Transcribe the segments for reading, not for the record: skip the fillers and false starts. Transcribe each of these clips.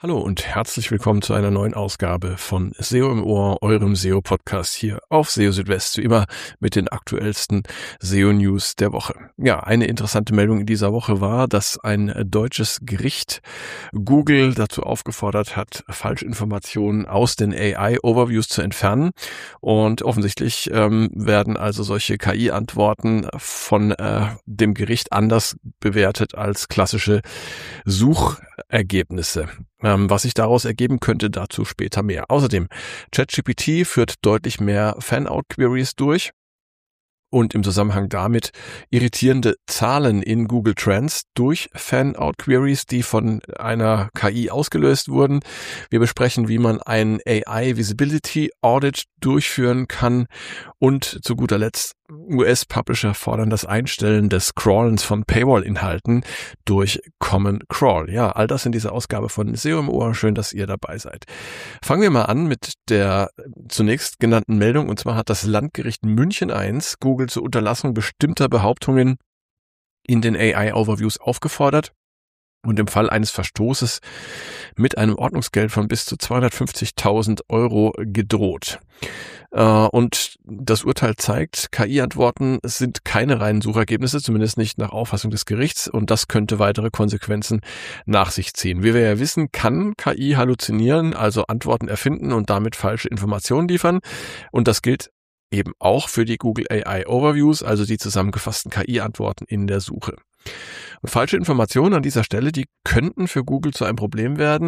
Hallo und herzlich willkommen zu einer neuen Ausgabe von SEO im Ohr, eurem SEO-Podcast hier auf SEO Südwest, wie immer mit den aktuellsten SEO-News der Woche. Ja, eine interessante Meldung in dieser Woche war, dass ein deutsches Gericht Google dazu aufgefordert hat, Falschinformationen aus den AI-Overviews zu entfernen. Und offensichtlich werden also solche KI-Antworten von dem Gericht anders bewertet als klassische Suchergebnisse. Was sich daraus ergeben könnte, dazu später mehr. Außerdem, ChatGPT führt deutlich mehr Fan-Out-Queries durch und im Zusammenhang damit irritierende Zahlen in Google Trends durch Fan-Out-Queries, die von einer KI ausgelöst wurden. Wir besprechen, wie man ein AI-Visibility-Audit durchführen kann und zu guter Letzt US-Publisher fordern das Einstellen des Crawlens von Paywall-Inhalten durch Common Crawl. Ja, all das in dieser Ausgabe von SEO im Ohr. Schön, dass ihr dabei seid. Fangen wir mal an mit der zunächst genannten Meldung. Und zwar hat das Landgericht München I Google zur Unterlassung bestimmter Behauptungen in den AI-Overviews aufgefordert und im Fall eines Verstoßes mit einem Ordnungsgeld von bis zu 250.000 Euro gedroht. Und das Urteil zeigt, KI-Antworten sind keine reinen Suchergebnisse, zumindest nicht nach Auffassung des Gerichts, und das könnte weitere Konsequenzen nach sich ziehen. Wie wir ja wissen, kann KI halluzinieren, also Antworten erfinden und damit falsche Informationen liefern, und das gilt eben auch für die Google AI Overviews, also die zusammengefassten KI-Antworten in der Suche. Und falsche Informationen an dieser Stelle, die könnten für Google zu einem Problem werden.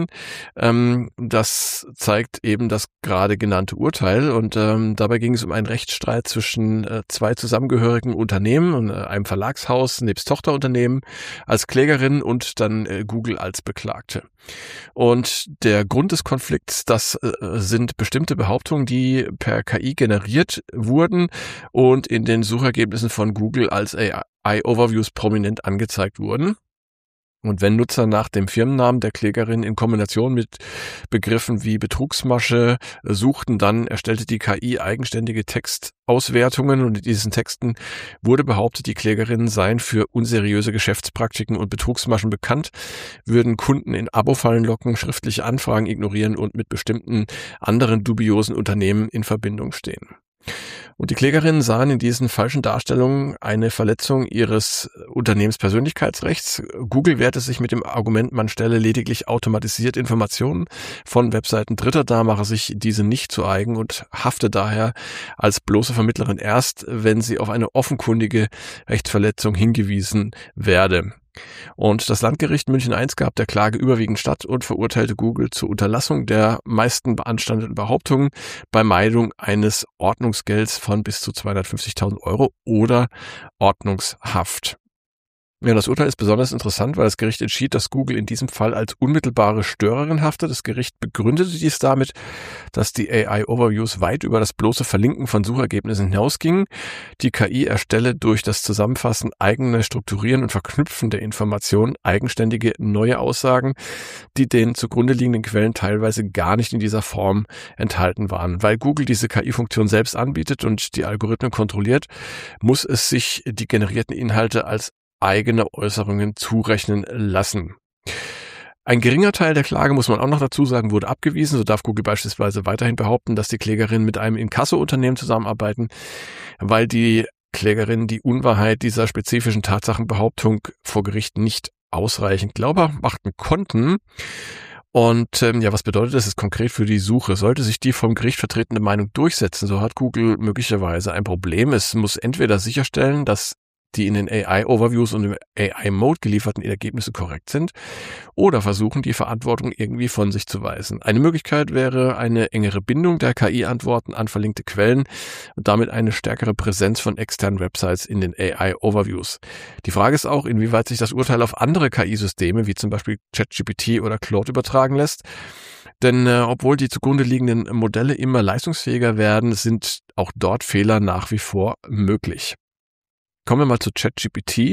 Das zeigt eben das gerade genannte Urteil. Und dabei ging es um einen Rechtsstreit zwischen zwei zusammengehörigen Unternehmen und einem Verlagshaus nebst Tochterunternehmen als Klägerin und dann Google als Beklagte. Und der Grund des Konflikts, das sind bestimmte Behauptungen, die per KI generiert wurden und in den Suchergebnissen von Google als AI-Overviews prominent angezeigt wurden. Und wenn Nutzer nach dem Firmennamen der Klägerin in Kombination mit Begriffen wie Betrugsmasche suchten, dann erstellte die KI eigenständige Textauswertungen, und in diesen Texten wurde behauptet, die Klägerinnen seien für unseriöse Geschäftspraktiken und Betrugsmaschen bekannt, würden Kunden in Abo-Fallen locken, schriftliche Anfragen ignorieren und mit bestimmten anderen dubiosen Unternehmen in Verbindung stehen. Und die Klägerinnen sahen in diesen falschen Darstellungen eine Verletzung ihres Unternehmenspersönlichkeitsrechts. Google wehrte sich mit dem Argument, man stelle lediglich automatisiert Informationen von Webseiten Dritter dar, mache sich diese nicht zu eigen und hafte daher als bloße Vermittlerin erst, wenn sie auf eine offenkundige Rechtsverletzung hingewiesen werde. Und das Landgericht München I gab der Klage überwiegend statt und verurteilte Google zur Unterlassung der meisten beanstandeten Behauptungen bei Meidung eines Ordnungsgelds von bis zu 250.000 Euro oder Ordnungshaft. Ja, das Urteil ist besonders interessant, weil das Gericht entschied, dass Google in diesem Fall als unmittelbare Störerin haftet. Das Gericht begründete dies damit, dass die AI-Overviews weit über das bloße Verlinken von Suchergebnissen hinausgingen. Die KI erstelle durch das Zusammenfassen, eigene Strukturieren und Verknüpfen der Informationen eigenständige neue Aussagen, die den zugrunde liegenden Quellen teilweise gar nicht in dieser Form enthalten waren. Weil Google diese KI-Funktion selbst anbietet und die Algorithmen kontrolliert, muss es sich die generierten Inhalte als eigene Äußerungen zurechnen lassen. Ein geringer Teil der Klage, muss man auch noch dazu sagen, wurde abgewiesen. So darf Google beispielsweise weiterhin behaupten, dass die Klägerinnen mit einem Inkasso-Unternehmen zusammenarbeiten, weil die Klägerinnen die Unwahrheit dieser spezifischen Tatsachenbehauptung vor Gericht nicht ausreichend glaubhaft machen konnten. Und was bedeutet das jetzt konkret für die Suche? Sollte sich die vom Gericht vertretene Meinung durchsetzen, so hat Google möglicherweise ein Problem. Es muss entweder sicherstellen, dass die in den AI-Overviews und im AI-Mode gelieferten Ergebnisse korrekt sind, oder versuchen, die Verantwortung irgendwie von sich zu weisen. Eine Möglichkeit wäre eine engere Bindung der KI-Antworten an verlinkte Quellen und damit eine stärkere Präsenz von externen Websites in den AI-Overviews. Die Frage ist auch, inwieweit sich das Urteil auf andere KI-Systeme, wie zum Beispiel ChatGPT oder Claude, übertragen lässt. Denn obwohl die zugrunde liegenden Modelle immer leistungsfähiger werden, sind auch dort Fehler nach wie vor möglich. Kommen wir mal zu ChatGPT,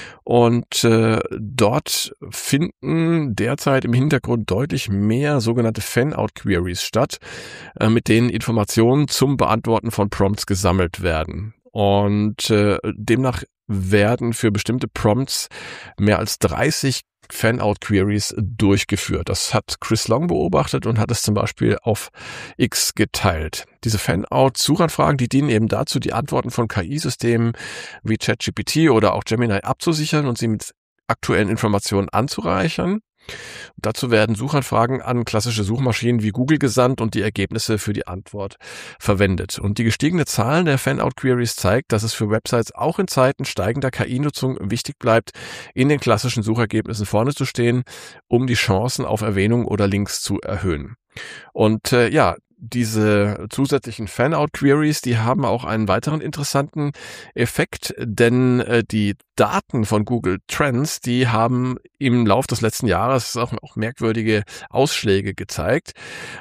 und dort finden derzeit im Hintergrund deutlich mehr sogenannte Fan-Out-Queries statt, mit denen Informationen zum Beantworten von Prompts gesammelt werden. Und demnach werden für bestimmte Prompts mehr als 30 Fan-Out-Queries durchgeführt. Das hat Chris Long beobachtet und hat es zum Beispiel auf X geteilt. Diese Fan-Out-Suchanfragen, die dienen eben dazu, die Antworten von KI-Systemen wie ChatGPT oder auch Gemini abzusichern und sie mit aktuellen Informationen anzureichern. Dazu werden Suchanfragen an klassische Suchmaschinen wie Google gesandt und die Ergebnisse für die Antwort verwendet. Und die gestiegene Zahl der Fan-Out-Queries zeigt, dass es für Websites auch in Zeiten steigender KI-Nutzung wichtig bleibt, in den klassischen Suchergebnissen vorne zu stehen, um die Chancen auf Erwähnung oder Links zu erhöhen. Und diese zusätzlichen Fan-Out-Queries, die haben auch einen weiteren interessanten Effekt, denn die Daten von Google Trends, die haben im Lauf des letzten Jahres auch merkwürdige Ausschläge gezeigt.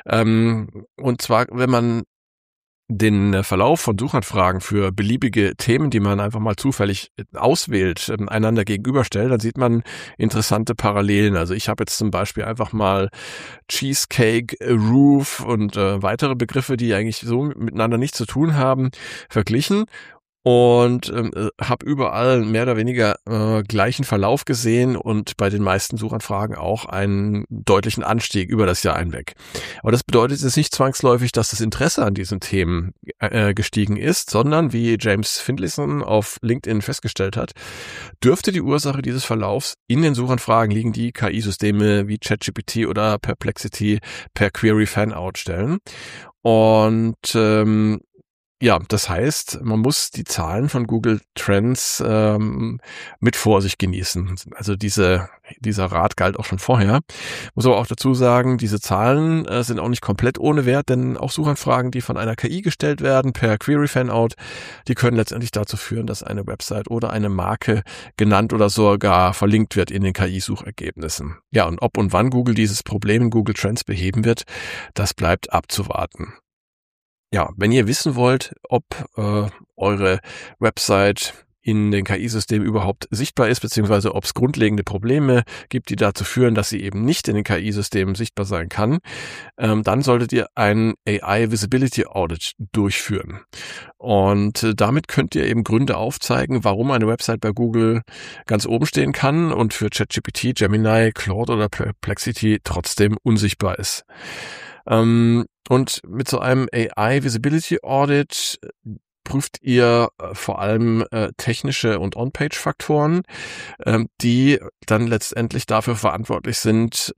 Und zwar, wenn man den Verlauf von Suchanfragen für beliebige Themen, die man einfach mal zufällig auswählt, einander gegenüberstellt, dann sieht man interessante Parallelen. Also ich habe jetzt zum Beispiel einfach mal Cheesecake, Roof und weitere Begriffe, die eigentlich so miteinander nichts zu tun haben, verglichen. Und habe überall mehr oder weniger gleichen Verlauf gesehen und bei den meisten Suchanfragen auch einen deutlichen Anstieg über das Jahr hinweg. Aber das bedeutet jetzt nicht zwangsläufig, dass das Interesse an diesen Themen gestiegen ist, sondern wie James Finlayson auf LinkedIn festgestellt hat, dürfte die Ursache dieses Verlaufs in den Suchanfragen liegen, die KI-Systeme wie ChatGPT oder Perplexity per Query Fan-Out stellen. Und das heißt, man muss die Zahlen von Google Trends mit Vorsicht genießen. Also dieser Rat galt auch schon vorher. Muss aber auch dazu sagen, diese Zahlen sind auch nicht komplett ohne Wert, denn auch Suchanfragen, die von einer KI gestellt werden per Query Fan-Out, die können letztendlich dazu führen, dass eine Website oder eine Marke genannt oder sogar verlinkt wird in den KI-Suchergebnissen. Ja, und ob und wann Google dieses Problem in Google Trends beheben wird, das bleibt abzuwarten. Ja, wenn ihr wissen wollt, ob eure Website in den KI-Systemen überhaupt sichtbar ist, beziehungsweise ob es grundlegende Probleme gibt, die dazu führen, dass sie eben nicht in den KI-Systemen sichtbar sein kann, dann solltet ihr einen AI Visibility Audit durchführen. Und damit könnt ihr eben Gründe aufzeigen, warum eine Website bei Google ganz oben stehen kann und für ChatGPT, Gemini, Claude oder Perplexity trotzdem unsichtbar ist. Und mit so einem AI Visibility Audit prüft ihr vor allem technische und On-Page-Faktoren, die dann letztendlich dafür verantwortlich sind,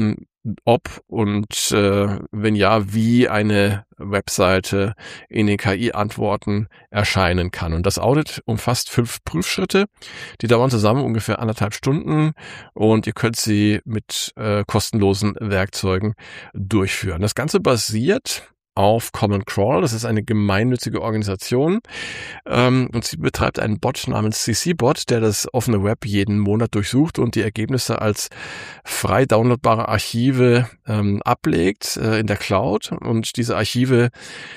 ob und wenn ja, wie eine Webseite in den KI-Antworten erscheinen kann. Und das Audit umfasst 5 Prüfschritte, die dauern zusammen ungefähr 1,5 Stunden und ihr könnt sie mit kostenlosen Werkzeugen durchführen. Das Ganze basiert auf Common Crawl. Das ist eine gemeinnützige Organisation und sie betreibt einen Bot namens CC-Bot, der das offene Web jeden Monat durchsucht und die Ergebnisse als frei downloadbare Archive ablegt in der Cloud. Und diese Archive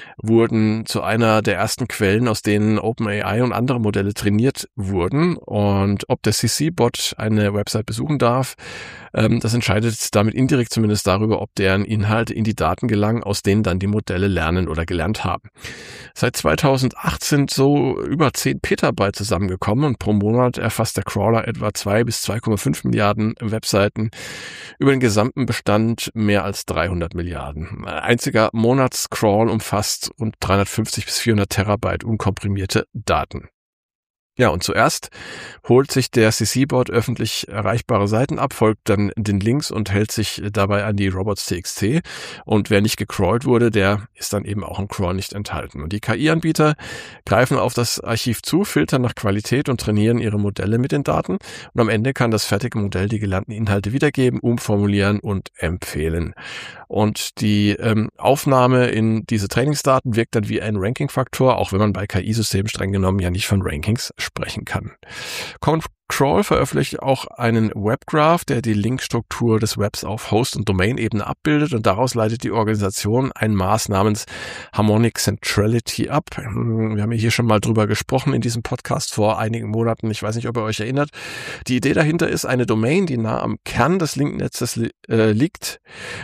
wurden zu einer der ersten Quellen, aus denen OpenAI und andere Modelle trainiert wurden. Und ob der CC-Bot eine Website besuchen darf, das entscheidet damit indirekt zumindest darüber, ob deren Inhalte in die Daten gelangen, aus denen dann die Modelle lernen oder gelernt haben. Seit 2008 sind so über 10 Petabyte zusammengekommen und pro Monat erfasst der Crawler etwa 2 bis 2,5 Milliarden Webseiten. Über den gesamten Bestand mehr als 300 Milliarden. Ein einziger Monatscrawl umfasst rund 350 bis 400 Terabyte unkomprimierte Daten. Ja, und zuerst holt sich der CC-Bot öffentlich erreichbare Seiten ab, folgt dann den Links und hält sich dabei an die robots.txt. Und wer nicht gecrawlt wurde, der ist dann eben auch im Crawl nicht enthalten. Und die KI-Anbieter greifen auf das Archiv zu, filtern nach Qualität und trainieren ihre Modelle mit den Daten. Und am Ende kann das fertige Modell die gelernten Inhalte wiedergeben, umformulieren und empfehlen. Und die Aufnahme in diese Trainingsdaten wirkt dann wie ein Ranking-Faktor, auch wenn man bei KI-Systemen streng genommen ja nicht von Rankings sprechen kann. Common Crawl veröffentlicht auch einen Webgraph, der die Linkstruktur des Webs auf Host- und Domain-Ebene abbildet und daraus leitet die Organisation ein Maß namens Harmonic Centrality ab. Wir haben ja hier schon mal drüber gesprochen in diesem Podcast vor einigen Monaten. Ich weiß nicht, ob ihr euch erinnert. Die Idee dahinter ist, eine Domain, die nah am Kern des Linknetzes liegt,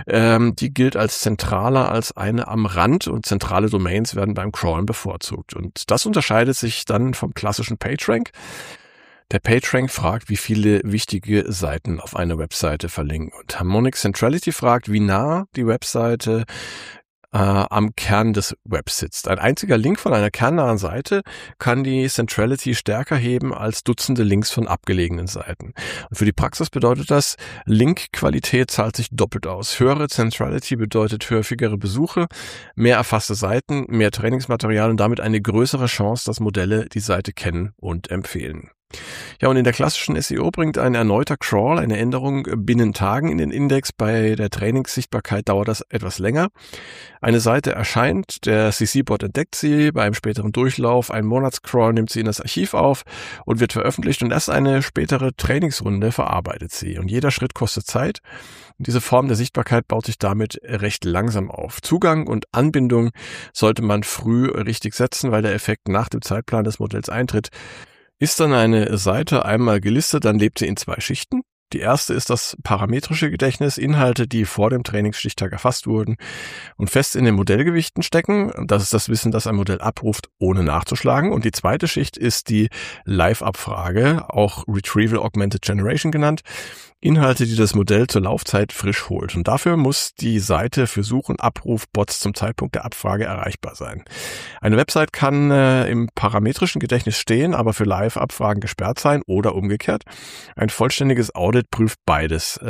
die gilt als zentraler als eine am Rand und zentrale Domains werden beim Crawlen bevorzugt. Und das unterscheidet sich dann vom klassischen PageRank. Der PageRank fragt, wie viele wichtige Seiten auf einer Webseite verlinken. Und Harmonic Centrality fragt, wie nah die Webseite am Kern des Webs sitzt. Ein einziger Link von einer kernnahen Seite kann die Centrality stärker heben als Dutzende Links von abgelegenen Seiten. Und für die Praxis bedeutet das, Linkqualität zahlt sich doppelt aus. Höhere Centrality bedeutet häufigere Besuche, mehr erfasste Seiten, mehr Trainingsmaterial und damit eine größere Chance, dass Modelle die Seite kennen und empfehlen. Ja, und in der klassischen SEO bringt ein erneuter Crawl eine Änderung binnen Tagen in den Index. Bei der Trainingssichtbarkeit dauert das etwas länger. Eine Seite erscheint, der CC-Bot entdeckt sie, bei einem späteren Durchlauf, ein Monatscrawl nimmt sie in das Archiv auf und wird veröffentlicht und erst eine spätere Trainingsrunde verarbeitet sie. Und jeder Schritt kostet Zeit. Und diese Form der Sichtbarkeit baut sich damit recht langsam auf. Zugang und Anbindung sollte man früh richtig setzen, weil der Effekt nach dem Zeitplan des Modells eintritt. Ist dann eine Seite einmal gelistet, dann lebt sie in 2 Schichten. Die erste ist das parametrische Gedächtnis, Inhalte, die vor dem Trainingsstichtag erfasst wurden und fest in den Modellgewichten stecken. Das ist das Wissen, das ein Modell abruft, ohne nachzuschlagen. Und die zweite Schicht ist die Live-Abfrage, auch Retrieval Augmented Generation genannt. Inhalte, die das Modell zur Laufzeit frisch holt. Und dafür muss die Seite für Such- und Abrufbots zum Zeitpunkt der Abfrage erreichbar sein. Eine Website kann im parametrischen Gedächtnis stehen, aber für Live-Abfragen gesperrt sein oder umgekehrt. Ein vollständiges Audit prüft beides.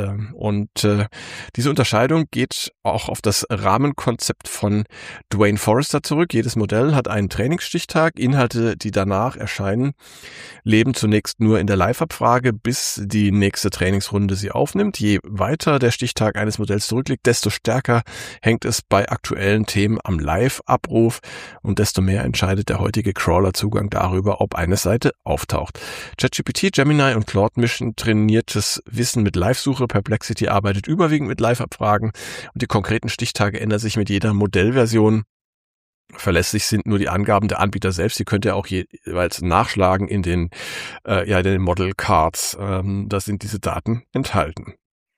Diese Unterscheidung geht auch auf das Rahmenkonzept von Dwayne Forrester zurück. Jedes Modell hat einen Trainingsstichtag. Inhalte, die danach erscheinen, leben zunächst nur in der Live-Abfrage, bis die nächste Trainingsrunde sie aufnimmt. Je weiter der Stichtag eines Modells zurückliegt, desto stärker hängt es bei aktuellen Themen am Live-Abruf und desto mehr entscheidet der heutige Crawler-Zugang darüber, ob eine Seite auftaucht. ChatGPT, Gemini und Claude mischen trainiertes Wissen mit Live-Suche. Perplexity arbeitet überwiegend mit Live-Abfragen und die konkreten Stichtage ändern sich mit jeder Modellversion. Verlässlich sind nur die Angaben der Anbieter selbst. Die könnt ihr auch jeweils nachschlagen in den Model Cards. Da sind diese Daten enthalten.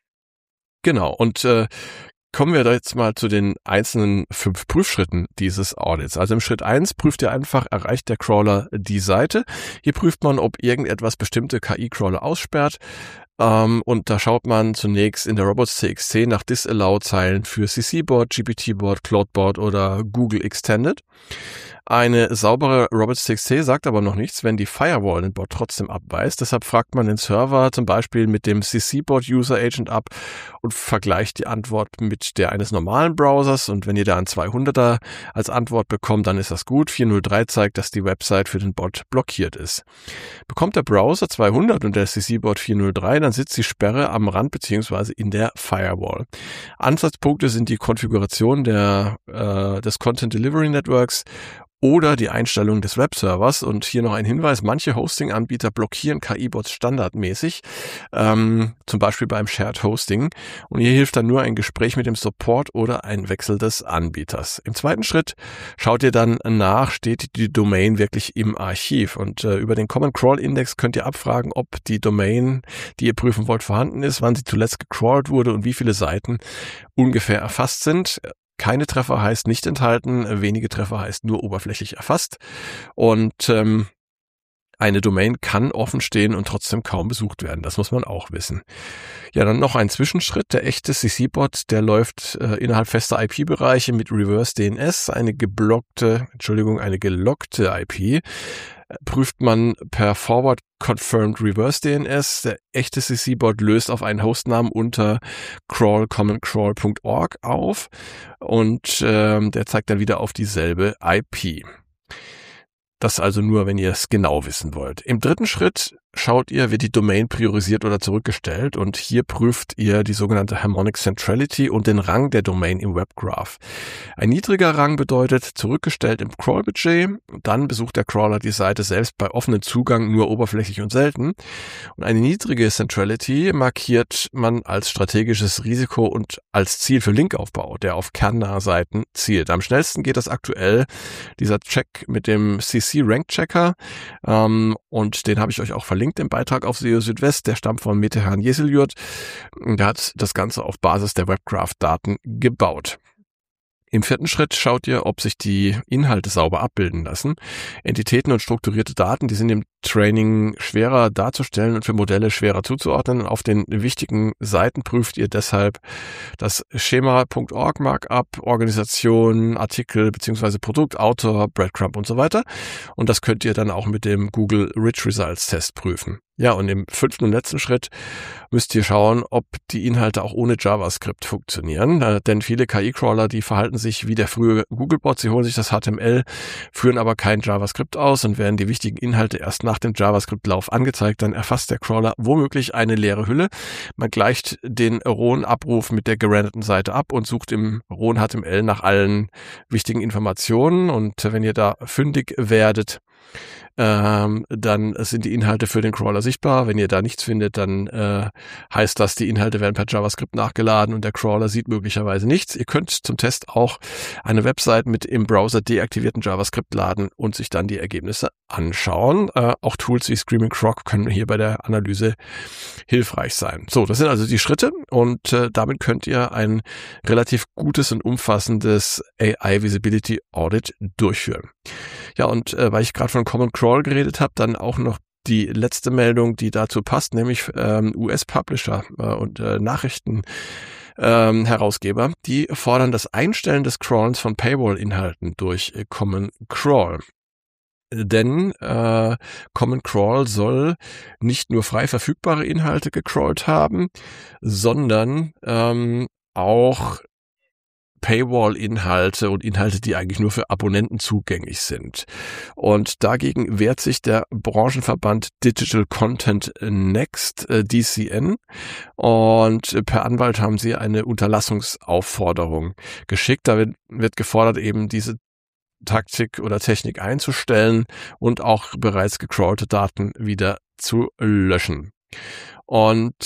Genau. Und kommen wir da jetzt mal zu den einzelnen 5 Prüfschritten dieses Audits. Also im Schritt 1 prüft ihr einfach, erreicht der Crawler die Seite. Hier prüft man, ob irgendetwas bestimmte KI-Crawler aussperrt. Und da schaut man zunächst in der Robots.txt nach Disallow-Zeilen für CC-Bot, GPT-Bot, Claude-Bot oder Google Extended. Eine saubere Robots.txt sagt aber noch nichts, wenn die Firewall den Bot trotzdem abweist. Deshalb fragt man den Server zum Beispiel mit dem CC-Bot User Agent ab und vergleicht die Antwort mit der eines normalen Browsers. Und wenn ihr da einen 200er als Antwort bekommt, dann ist das gut. 403 zeigt, dass die Website für den Bot blockiert ist. Bekommt der Browser 200 und der CC-Bot 403, dann sitzt die Sperre am Rand bzw. in der Firewall. Ansatzpunkte sind die Konfiguration des Content Delivery Networks oder die Einstellung des Webservers. Und hier noch ein Hinweis, manche Hosting-Anbieter blockieren KI-Bots standardmäßig, zum Beispiel beim Shared Hosting. Und hier hilft dann nur ein Gespräch mit dem Support oder ein Wechsel des Anbieters. Im zweiten Schritt schaut ihr dann nach, steht die Domain wirklich im Archiv. Und über den Common Crawl Index könnt ihr abfragen, ob die Domain, die ihr prüfen wollt, vorhanden ist, wann sie zuletzt gecrawlt wurde und wie viele Seiten ungefähr erfasst sind. Keine Treffer heißt nicht enthalten, wenige Treffer heißt nur oberflächlich erfasst. Und eine Domain kann offen stehen und trotzdem kaum besucht werden. Das muss man auch wissen. Ja, dann noch ein Zwischenschritt. Der echte CC-Bot, der läuft innerhalb fester IP-Bereiche mit Reverse DNS. Eine gelockte IP prüft man per Forward Confirmed Reverse DNS. Der echte CC-Bot löst auf einen Hostnamen unter crawlcommoncrawl.org auf und der zeigt dann wieder auf dieselbe IP. Das also nur, wenn ihr es genau wissen wollt. Im dritten Schritt schaut ihr, wird die Domain priorisiert oder zurückgestellt und hier prüft ihr die sogenannte Harmonic Centrality und den Rang der Domain im Webgraph. Ein niedriger Rang bedeutet zurückgestellt im Crawl-Budget, dann besucht der Crawler die Seite selbst bei offenem Zugang nur oberflächlich und selten und eine niedrige Centrality markiert man als strategisches Risiko und als Ziel für Linkaufbau, der auf kernnahe Seiten zielt. Am schnellsten geht das aktuell, dieser Check mit dem CC Rank Checker und den habe ich euch auch verlinkt im Beitrag auf SEO Südwest, der stammt von Metehan Jeseljurt. Der hat das Ganze auf Basis der Webgraph-Daten gebaut. Im 4. Schritt schaut ihr, ob sich die Inhalte sauber abbilden lassen. Entitäten und strukturierte Daten, die sind im Training schwerer darzustellen und für Modelle schwerer zuzuordnen. Auf den wichtigen Seiten prüft ihr deshalb das Schema.org Markup, Organisation, Artikel bzw. Produkt, Autor, Breadcrumb und so weiter. Und das könnt ihr dann auch mit dem Google Rich Results Test prüfen. Ja, und im 5. und letzten Schritt müsst ihr schauen, ob die Inhalte auch ohne JavaScript funktionieren. Denn viele KI-Crawler, die verhalten sich wie der frühe Googlebot. Sie holen sich das HTML, führen aber kein JavaScript aus und werden die wichtigen Inhalte erst nach dem JavaScript-Lauf angezeigt. Dann erfasst der Crawler womöglich eine leere Hülle. Man gleicht den rohen Abruf mit der gerenderten Seite ab und sucht im rohen HTML nach allen wichtigen Informationen. Und wenn ihr da fündig werdet, dann sind die Inhalte für den Crawler sichtbar. Wenn ihr da nichts findet, dann heißt das, die Inhalte werden per JavaScript nachgeladen und der Crawler sieht möglicherweise nichts. Ihr könnt zum Test auch eine Website mit im Browser deaktivierten JavaScript laden und sich dann die Ergebnisse anschauen. Auch Tools wie Screaming Frog können hier bei der Analyse hilfreich sein. So, das sind also die Schritte und damit könnt ihr ein relativ gutes und umfassendes AI Visibility Audit durchführen. Ja, und weil ich gerade von Common Crawl geredet habe, dann auch noch die letzte Meldung, die dazu passt, nämlich US-Publisher und Nachrichten Herausgeber, die fordern das Einstellen des Crawlens von Paywall-Inhalten durch Common Crawl. Denn Common Crawl soll nicht nur frei verfügbare Inhalte gecrawlt haben, sondern auch Paywall-Inhalte und Inhalte, die eigentlich nur für Abonnenten zugänglich sind. Und dagegen wehrt sich der Branchenverband Digital Content Next, DCN. Und per Anwalt haben sie eine Unterlassungsaufforderung geschickt. Da wird gefordert, eben diese Taktik oder Technik einzustellen und auch bereits gecrawlte Daten wieder zu löschen. Und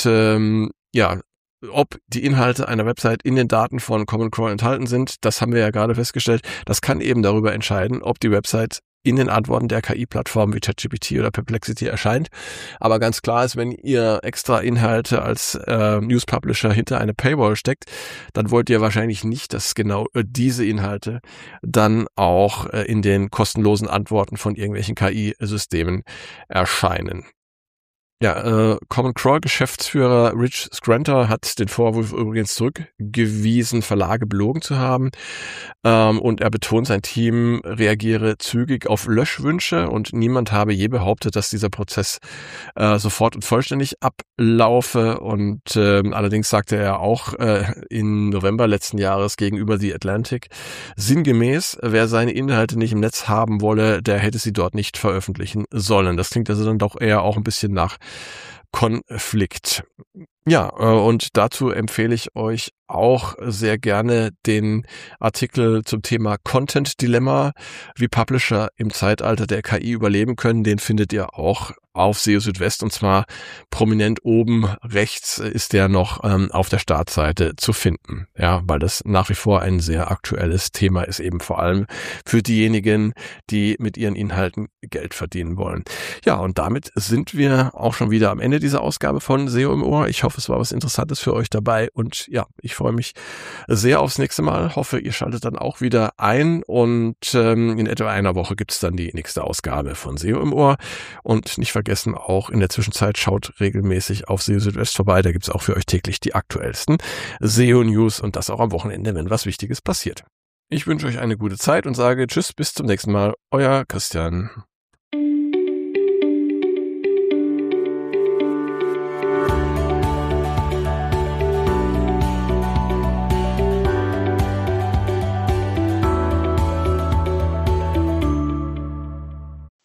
ob die Inhalte einer Website in den Daten von Common Crawl enthalten sind, das haben wir ja gerade festgestellt. Das kann eben darüber entscheiden, ob die Website in den Antworten der KI-Plattformen wie ChatGPT oder Perplexity erscheint. Aber ganz klar ist, wenn ihr extra Inhalte als News-Publisher hinter eine Paywall steckt, dann wollt ihr wahrscheinlich nicht, dass genau diese Inhalte dann auch in den kostenlosen Antworten von irgendwelchen KI-Systemen erscheinen. Ja, Common Crawl Geschäftsführer Rich Skrenta hat den Vorwurf übrigens zurückgewiesen, Verlage belogen zu haben. Und er betont, sein Team reagiere zügig auf Löschwünsche und niemand habe je behauptet, dass dieser Prozess sofort und vollständig ablaufe. Und allerdings sagte er auch im November letzten Jahres gegenüber The Atlantic sinngemäß, wer seine Inhalte nicht im Netz haben wolle, der hätte sie dort nicht veröffentlichen sollen. Das klingt also dann doch eher auch ein bisschen nach Konflikt. Ja, und dazu empfehle ich euch auch sehr gerne den Artikel zum Thema Content Dilemma, wie Publisher im Zeitalter der KI überleben können. Den findet ihr auch auf SEO Südwest und zwar prominent oben rechts ist der noch auf der Startseite zu finden. Ja, weil das nach wie vor ein sehr aktuelles Thema ist, eben vor allem für diejenigen, die mit ihren Inhalten Geld verdienen wollen. Ja, und damit sind wir auch schon wieder am Ende dieser Ausgabe von SEO im Ohr. Ich hoffe, es war was Interessantes für euch dabei und ja, ich freue mich sehr aufs nächste Mal. Hoffe, ihr schaltet dann auch wieder ein und in etwa einer Woche gibt es dann die nächste Ausgabe von SEO im Ohr und nicht vergessen auch in der Zwischenzeit schaut regelmäßig auf SEO Südwest vorbei. Da gibt es auch für euch täglich die aktuellsten SEO-News und das auch am Wochenende, wenn was Wichtiges passiert. Ich wünsche euch eine gute Zeit und sage Tschüss, bis zum nächsten Mal. Euer Christian.